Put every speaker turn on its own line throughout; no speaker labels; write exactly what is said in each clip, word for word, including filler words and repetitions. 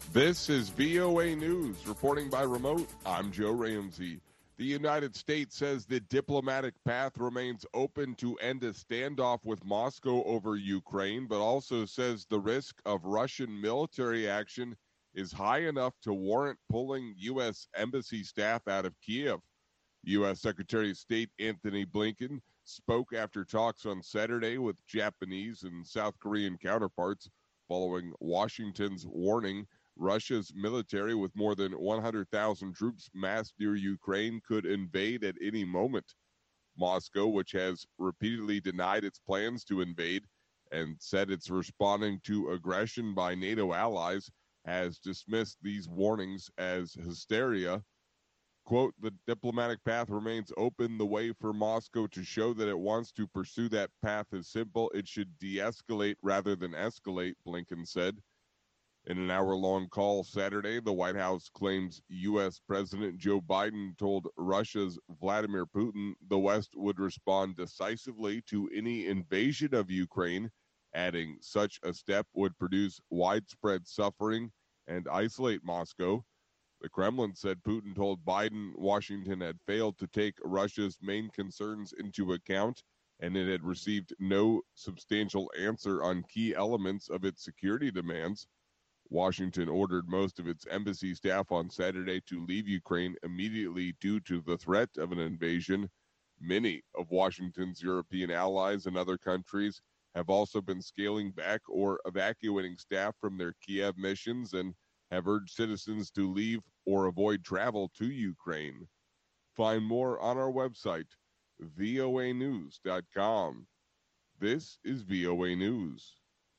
This is V O A News. Reporting by remote, I'm Joe Ramsey. The United States says the diplomatic path remains open to end a standoff with Moscow over Ukraine, but also says the risk of Russian military action is high enough to warrant pulling U S embassy staff out of Kiev. U S Secretary of State Antony Blinken spoke after talks on Saturday with Japanese and South Korean counterparts following Washington's warning Russia's military, with more than one hundred thousand troops massed near Ukraine, could invade at any moment. Moscow, which has repeatedly denied its plans to invade and said it's responding to aggression by NATO allies, has dismissed these warnings as hysteria. Quote, the diplomatic path remains open. The way for Moscow to show that it wants to pursue that path is simple. It should de-escalate rather than escalate, Blinken said. In an hour-long call Saturday, the White House claims U S President Joe Biden told Russia's Vladimir Putin the West would respond decisively to any invasion of Ukraine, adding such a step would produce widespread suffering and isolate Moscow. The Kremlin said Putin told Biden Washington had failed to take Russia's main concerns into account, and it had received no substantial answer on key elements of its security demands. Washington ordered most of its embassy staff on Saturday to leave Ukraine immediately due to the threat of an invasion. Many of Washington's European allies and other countries have also been scaling back or evacuating staff from their Kiev missions and have urged citizens to leave or avoid travel to Ukraine. Find more on our website, V O A news dot com. This is V O A News.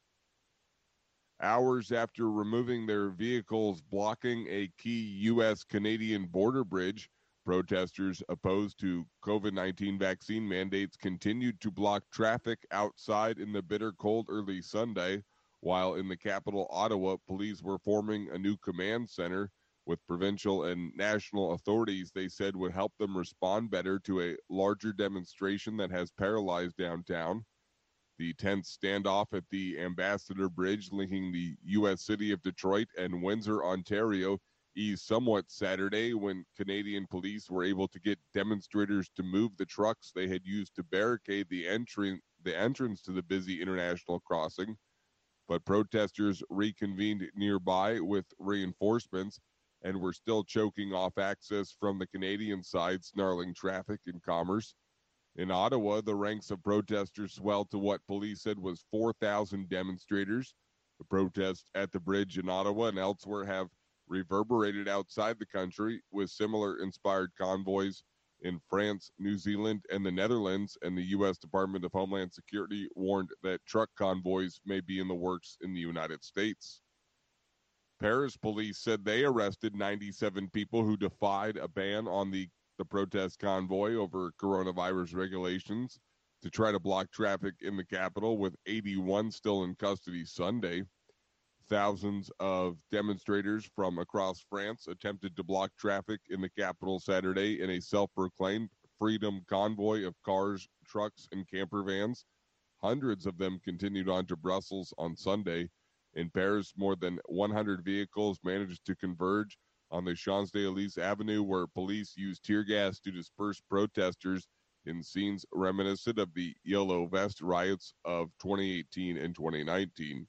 Hours after removing their vehicles blocking a key U S Canadian border bridge, protesters opposed to COVID nineteen vaccine mandates continued to block traffic outside in the bitter cold early Sunday, while in the capital, Ottawa, police were forming a new command center with provincial and national authorities they said would help them respond better to a larger demonstration that has paralyzed downtown. The tense standoff at the Ambassador Bridge linking the U S city of Detroit and Windsor, Ontario, eased somewhat Saturday when Canadian police were able to get demonstrators to move the trucks they had used to barricade the, entry, the entrance to the busy international crossing. But protesters reconvened nearby with reinforcements and were still choking off access from the Canadian side, snarling traffic and commerce. In Ottawa, the ranks of protesters swelled to what police said was four thousand demonstrators. The protests at the bridge in Ottawa and elsewhere have reverberated outside the country, with similar inspired convoys in France, New Zealand, and the Netherlands, and the U S Department of Homeland Security warned that truck convoys may be in the works in the United States. Paris police said they arrested ninety-seven people who defied a ban on the the protest convoy over coronavirus regulations to try to block traffic in the capital, with eighty-one still in custody Sunday. Thousands of demonstrators from across France attempted to block traffic in the capital Saturday in a self-proclaimed freedom convoy of cars, trucks, and camper vans. Hundreds of them continued on to Brussels on Sunday. In Paris, more than one hundred vehicles managed to converge on the Champs-Élysées Avenue, where police used tear gas to disperse protesters in scenes reminiscent of the Yellow Vest riots of twenty eighteen and twenty nineteen.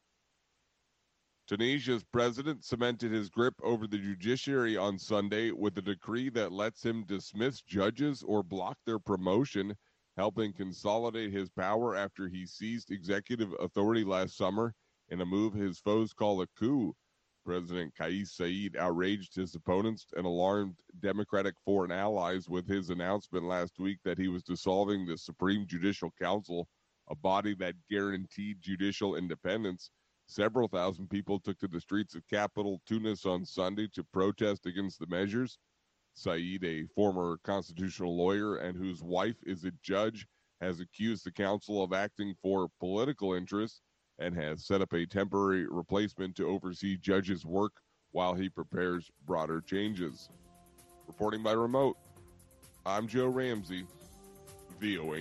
Tunisia's president cemented his grip over the judiciary on Sunday with a decree that lets him dismiss judges or block their promotion, helping consolidate his power after he seized executive authority last summer in a move his foes call a coup. President Kais Saied outraged his opponents and alarmed Democratic foreign allies with his announcement last week that he was dissolving the Supreme Judicial Council, a body that guaranteed judicial independence. Several thousand people took to the streets of capital Tunis on Sunday to protest against the measures. Saied, a former constitutional lawyer and whose wife is a judge, has accused the council of acting for political interests and has set up a temporary replacement to oversee judges' work while he prepares broader changes. Reporting by remote, I'm Joe Ramsey, V O A